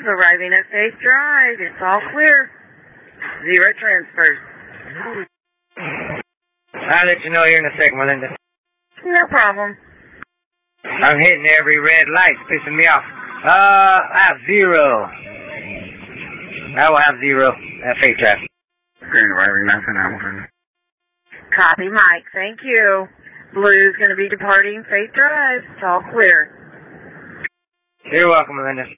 arriving at Faith Drive. It's all clear. 0 transfers. I'll let you know here in a second, Melinda. No problem. I'm hitting every red light. It's pissing me off. I have 0. I will have 0 at Faith Drive. Green arriving 910 Hamilton. Copy, Mike. Thank you. Blue's going to be departing Faith Drive. It's all clear. You're welcome, Melinda.